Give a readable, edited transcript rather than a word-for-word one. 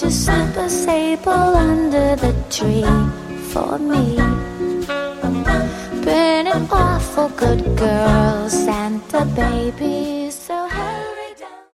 your super sable under the tree for me. Been an awful good girl, Santa baby.